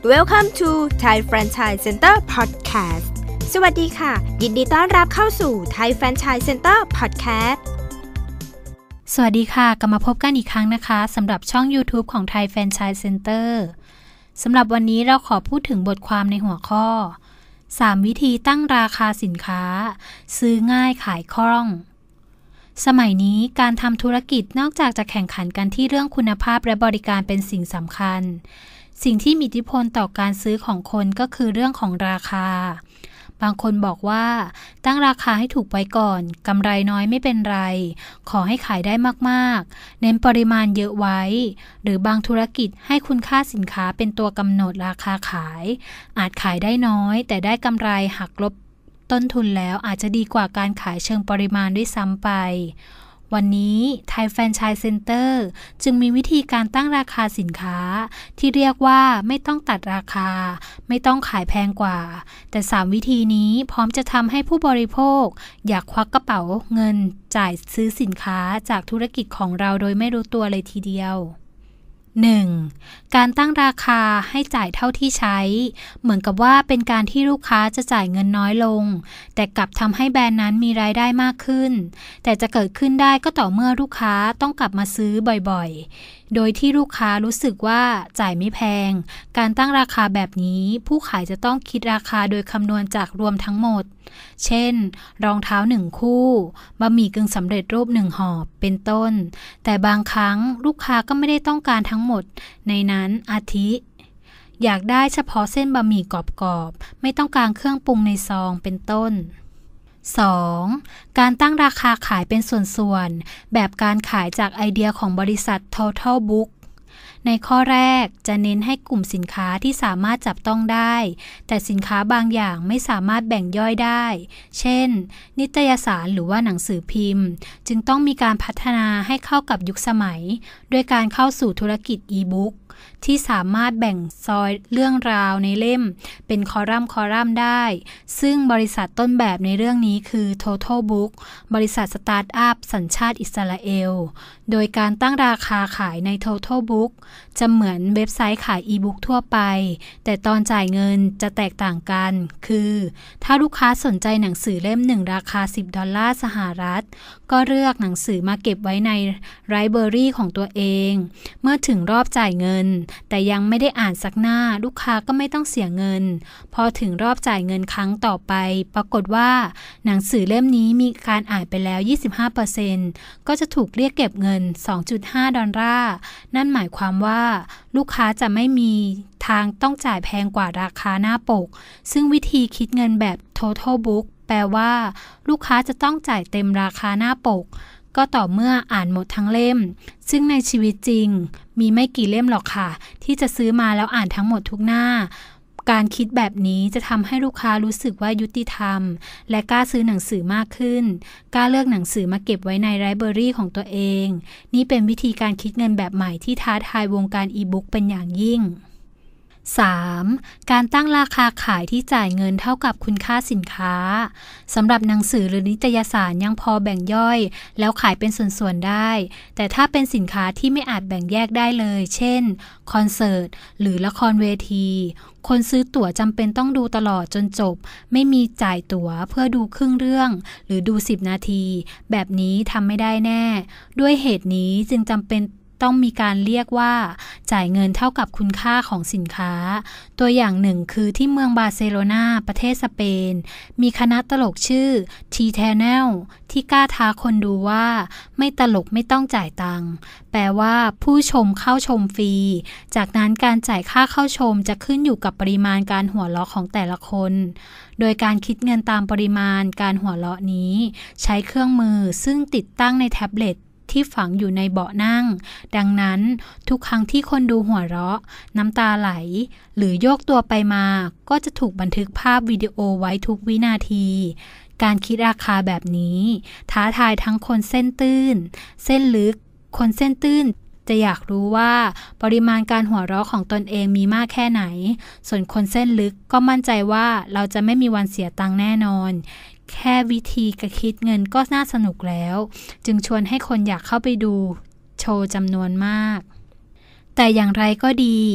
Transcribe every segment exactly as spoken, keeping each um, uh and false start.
Welcome to Thai Franchise Center Podcast สวัสดีค่ะยินดีต้อนรับเข้าสู่ Thai Franchise Center Podcast สวัสดีค่ะกลับมาพบกันอีกครั้งนะคะสำหรับช่อง YouTube ของ Thai Franchise Center สำหรับวันนี้เราขอพูดถึงบทความในหัวข้อสามวิธีตั้งราคาสินค้าซื้อง่ายขายคล่องสมัยนี้การทำธุรกิจนอกจากจะแข่งขันกันที่เรื่องคุณภาพและบริการเป็นสิ่งสำคัญสิ่งที่มีอิทธิพลต่อการซื้อของคนก็คือเรื่องของราคาบางคนบอกว่าตั้งราคาให้ถูกไว้ก่อนกำไรน้อยไม่เป็นไรขอให้ขายได้มากๆเน้นปริมาณเยอะไว้หรือบางธุรกิจให้คุณค่าสินค้าเป็นตัวกำหนดราคาขายอาจขายได้น้อยแต่ได้กำไรหักลบต้นทุนแล้วอาจจะดีกว่าการขายเชิงปริมาณด้วยซ้ำไปวันนี้ Thai Franchise Center จึงมีวิธีการตั้งราคาสินค้าที่เรียกว่าไม่ต้องตัดราคาไม่ต้องขายแพงกว่าแต่สามวิธีนี้พร้อมจะทำให้ผู้บริโภคอยากควักกระเป๋าเงินจ่ายซื้อสินค้าจากธุรกิจของเราโดยไม่รู้ตัวเลยทีเดียวหนึ่ง การตั้งราคาให้จ่ายเท่าที่ใช้เหมือนกับว่าเป็นการที่ลูกค้าจะจ่ายเงินน้อยลงแต่กลับทำให้แบรนด์นั้นมีรายได้มากขึ้นแต่จะเกิดขึ้นได้ก็ต่อเมื่อลูกค้าต้องกลับมาซื้อบ่อยๆโดยที่ลูกค้ารู้สึกว่าจ่ายไม่แพงการตั้งราคาแบบนี้ผู้ขายจะต้องคิดราคาโดยคำนวณจากรวมทั้งหมดเช่นรองเท้าหนึ่งคู่บะหมี่กึ่งสำเร็จรูปหนึ่งห่อเป็นต้นแต่บางครั้งลูกค้าก็ไม่ได้ต้องการทั้งหมดในนั้นอาทิอยากได้เฉพาะเส้นบะหมี่กรอบๆไม่ต้องการเครื่องปรุงในซองเป็นต้น สอง การตั้งราคาขายเป็นส่วนๆแบบการขายจากไอเดียของบริษัท Total Bookในข้อแรกจะเน้นให้กลุ่มสินค้าที่สามารถจับต้องได้แต่สินค้าบางอย่างไม่สามารถแบ่งย่อยได้เช่นนิตยสารหรือว่าหนังสือพิมพ์จึงต้องมีการพัฒนาให้เข้ากับยุคสมัยด้วยการเข้าสู่ธุรกิจอีบุ๊กที่สามารถแบ่งซอยเรื่องราวในเล่มเป็นคอลัมน์คอลัมน์ได้ซึ่งบริษัทต้นแบบในเรื่องนี้คือ Total Book บริษัทสตาร์ทอัพสัญชาติอิสราเอลโดยการตั้งราคาขายใน Total Book จะเหมือนเว็บไซต์ขายอีบุ๊กทั่วไปแต่ตอนจ่ายเงินจะแตกต่างกันคือถ้าลูกค้าสนใจหนังสือเล่มหนึ่งราคาสิบดอลลาร์สหรัฐก็เลือกหนังสือมาเก็บไว้ในไลบรารีของตัวเองเมื่อถึงรอบจ่ายเงินแต่ยังไม่ได้อ่านสักหน้าลูกค้าก็ไม่ต้องเสียเงินพอถึงรอบจ่ายเงินครั้งต่อไปปรากฏว่าหนังสือเล่มนี้มีการอ่านไปแล้ว ยี่สิบห้าเปอร์เซ็นต์ ก็จะถูกเรียกเก็บเงิน สองจุดห้า ดอลลาร์นั่นหมายความว่าลูกค้าจะไม่มีทางต้องจ่ายแพงกว่าราคาหน้าปกซึ่งวิธีคิดเงินแบบ Total Book แปลว่าลูกค้าจะต้องจ่ายเต็มราคาหน้าปกก็ต่อเมื่ออ่านหมดทั้งเล่มซึ่งในชีวิตจริงมีไม่กี่เล่มหรอกค่ะที่จะซื้อมาแล้วอ่านทั้งหมดทุกหน้าการคิดแบบนี้จะทำให้ลูกค้ารู้สึกว่ายุติธรรมและกล้าซื้อหนังสือมากขึ้นกล้าเลือกหนังสือมาเก็บไว้ในไลบรารีของตัวเองนี่เป็นวิธีการคิดเงินแบบใหม่ที่ท้าทายวงการอีบุ๊กเป็นอย่างยิ่งสาม การตั้งราคาขายที่จ่ายเงินเท่ากับคุณค่าสินค้าสำหรับหนังสือหรือนิตยสารยังพอแบ่งย่อยแล้วขายเป็นส่วนๆได้แต่ถ้าเป็นสินค้าที่ไม่อาจแบ่งแยกได้เลยเช่นคอนเสิร์ตหรือละครเวทีคนซื้อตั๋วจำเป็นต้องดูตลอดจนจบไม่มีจ่ายตั๋วเพื่อดูครึ่งเรื่องหรือดูสิบนาทีแบบนี้ทำไม่ได้แน่ด้วยเหตุนี้จึงจำเป็นต้องมีการเรียกว่าจ่ายเงินเท่ากับคุณค่าของสินค้าตัวอย่างหนึ่งคือที่เมืองบาร์เซโลนาประเทศสเปนมีคณะตลกชื่อ T-Tunnel ที่กล้าท้าคนดูว่าไม่ตลกไม่ต้องจ่ายตังค์แปลว่าผู้ชมเข้าชมฟรีจากนั้นการจ่ายค่าเข้าชมจะขึ้นอยู่กับปริมาณการหัวเราะของแต่ละคนโดยการคิดเงินตามปริมาณการหัวเราะนี้ใช้เครื่องมือซึ่งติดตั้งในแท็บเล็ตที่ฝังอยู่ในเบาะนั่งดังนั้นทุกครั้งที่คนดูหัวเราะน้ำตาไหลหรือโยกตัวไปมาก็จะถูกบันทึกภาพวิดีโอไว้ทุกวินาทีการคิดราคาแบบนี้ท้าทายทั้งคนเส้นตื้นเส้นลึกคนเส้นตื้นจะอยากรู้ว่าปริมาณการหัวเราะของตนเองมีมากแค่ไหนส่วนคนเส้นลึกก็มั่นใจว่าเราจะไม่มีวันเสียตังค์แน่นอนแค่วิธีการคิดเงินก็น่าสนุกแล้วจึงชวนให้คนอยากเข้าไปดูโชว์จำนวนมากแต่อย่างไรก็ดี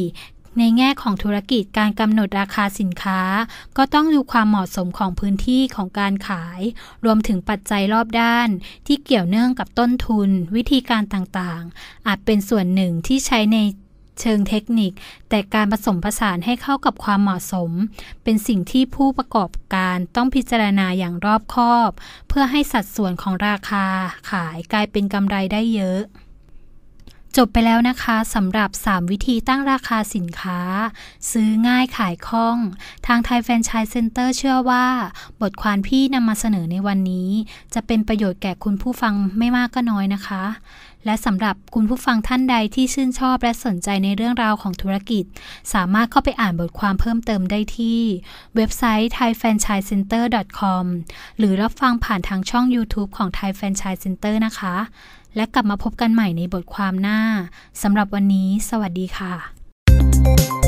ในแง่ของธุรกิจการกำหนดราคาสินค้าก็ต้องดูความเหมาะสมของพื้นที่ของการขายรวมถึงปัจจัยรอบด้านที่เกี่ยวเนื่องกับต้นทุนวิธีการต่างๆอาจเป็นส่วนหนึ่งที่ใช้ในเชิงเทคนิคแต่การผสมผสานให้เข้ากับความเหมาะสมเป็นสิ่งที่ผู้ประกอบการต้องพิจารณาอย่างรอบคอบเพื่อให้สัดส่วนของราคาขายกลายเป็นกำไรได้เยอะจบไปแล้วนะคะสำหรับสามวิธีตั้งราคาสินค้าซื้อง่ายขายคล่องทางไทยแฟรนไชส์เซ็นเตอร์เชื่อว่าบทความที่นำมาเสนอในวันนี้จะเป็นประโยชน์แก่คุณผู้ฟังไม่มากก็น้อยนะคะและสำหรับคุณผู้ฟังท่านใดที่ชื่นชอบและสนใจในเรื่องราวของธุรกิจสามารถเข้าไปอ่านบทความเพิ่มเติมได้ที่เว็บไซต์ ไทยแฟรนไชส์เซ็นเตอร์ ดอท คอม หรือรับฟังผ่านทางช่อง YouTube ของ Thai Franchise Center นะคะและกลับมาพบกันใหม่ในบทความหน้าสำหรับวันนี้สวัสดีค่ะ